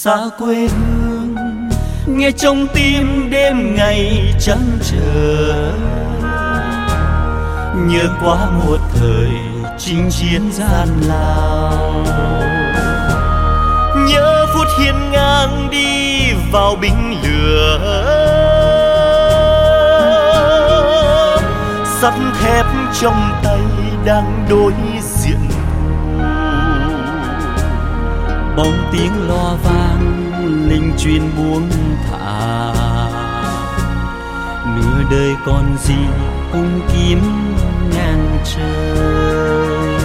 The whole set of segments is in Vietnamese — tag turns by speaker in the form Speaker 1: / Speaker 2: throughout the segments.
Speaker 1: xa quê hương, nghe trong tim đêm ngày trắng trở. Nhớ qua một thời chinh chiến gian lao, nhớ phút hiên ngang đi vào binh lửa, sắt thép trong tay đang đối diện thù. Bóng tiếng loa vang linh truyền buông thả, nửa đời còn gì cùng kiếm ngang trời.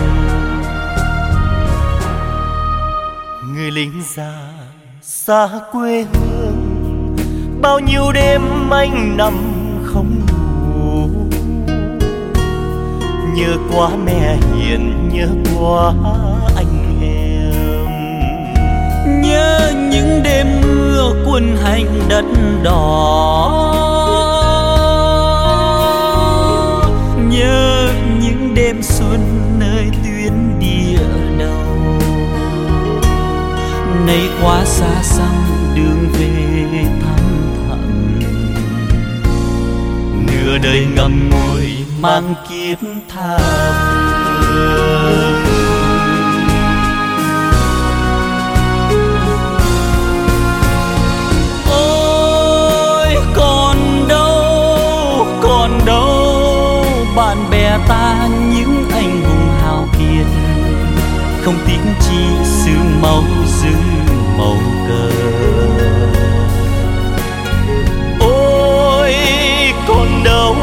Speaker 1: Người lính già xa quê hương, bao nhiêu đêm anh nằm không ngủ. Nhớ quá mẹ hiền, nhớ quá anh em, nhớ những đêm mưa quân hành đất đỏ, nhớ những đêm xuân nơi tuyến địa đầu. Nay quá xa xăm đường về thăm thẳm, nửa đời ngậm ngùi mang kiếp tha phương. Ôi còn đâu bạn bè ta những anh hùng hào kiệt, không tiếc chi xương máu giữ màu cờ. Ôi còn đâu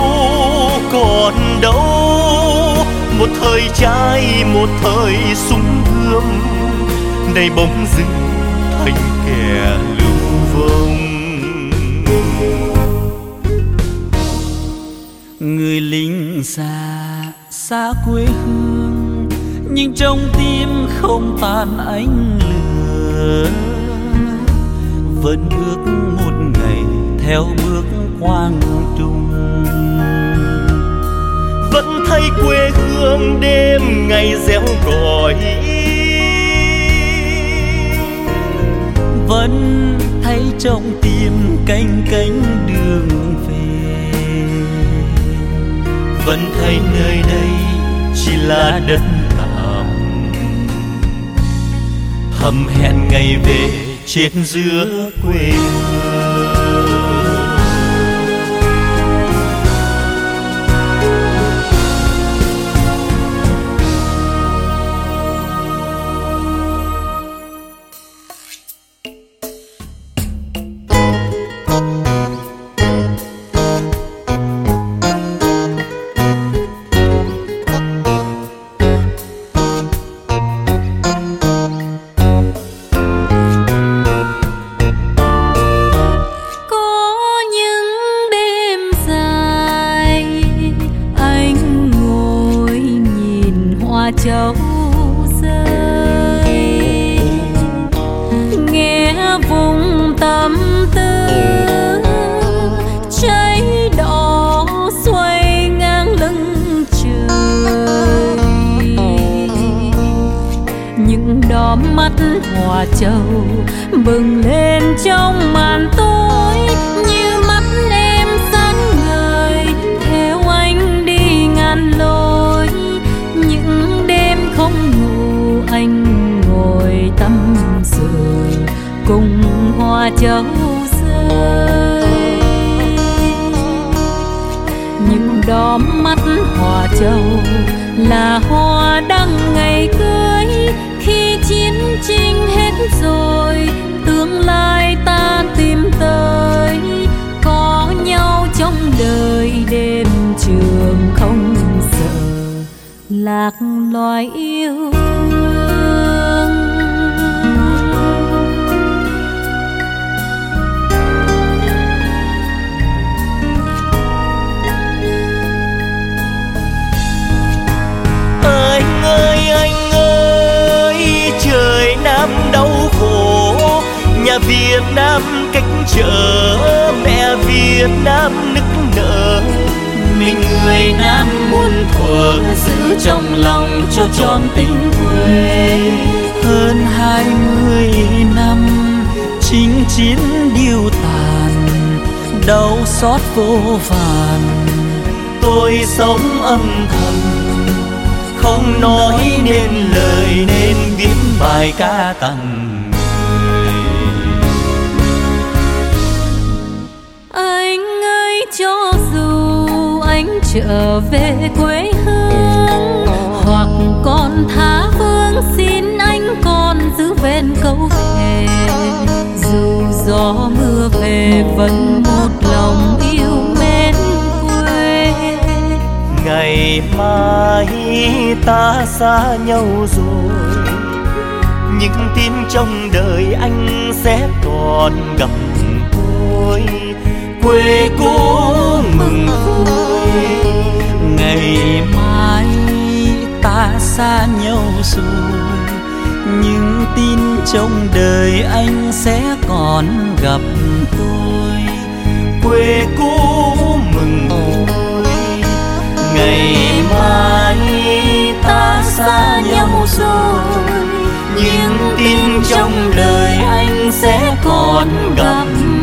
Speaker 1: một thời trai, một thời súng gươm, nay bỗng dưng thành kẻ lưu vong. Người lính xa quê hương, nhưng trong tim không tàn ánh lửa. Vẫn ước một ngày theo bước quang trung, vẫn thấy quê hương đêm ngày réo gọi, vẫn thấy trong tim canh cánh đường về. Vẫn thấy nơi đây chỉ là đất tạm, thầm hẹn ngày về chết giữa quê hương.
Speaker 2: Châu rơi, nghe vùng tâm tư cháy đỏ xoay ngang lưng trời. Những đóm mắt hoa châu bừng lên trong màn tối, như mắt em sáng ngời theo anh đi ngàn lối. Những đêm không ngủ anh ngồi tâm sự cùng hoa châu rơi. Những đóm mắt hoa châu là hoa đăng ngày cưới, khi chiến tranh hết rồi tương lai ta tìm tới. Có nhau trong đời đêm trường không sợ lạc loài yêu thương.
Speaker 1: Anh ơi, trời Nam đau khổ, nhà Việt Nam cách trở, mẹ Việt Nam nức nở. Mình người Nam muôn thuở giữ trong lòng cho trọn tình quê. Hơn 20 năm
Speaker 3: chinh chiến điêu tàn, đau xót vô vàn.
Speaker 1: Tôi sống âm thầm, không nói nên lời nên viết bài ca tặng người.
Speaker 2: Anh ơi, cho dù anh trở về quê hương, hoặc còn tha phương, xin anh còn giữ vẹn câu thề. Dù gió mưa về vẫn một lòng yêu mến quê.
Speaker 1: Ngày mai ta xa nhau rồi, những tin trong đời anh sẽ còn gặp tôi. Quê cũ mừng vui.
Speaker 3: Ngày mai ta xa nhau rồi, những tin trong đời anh sẽ còn gặp tôi.
Speaker 1: Quê cũ mừng vui. Ngày mai ta xa nhau rồi, những tin trong đời anh sẽ còn gặp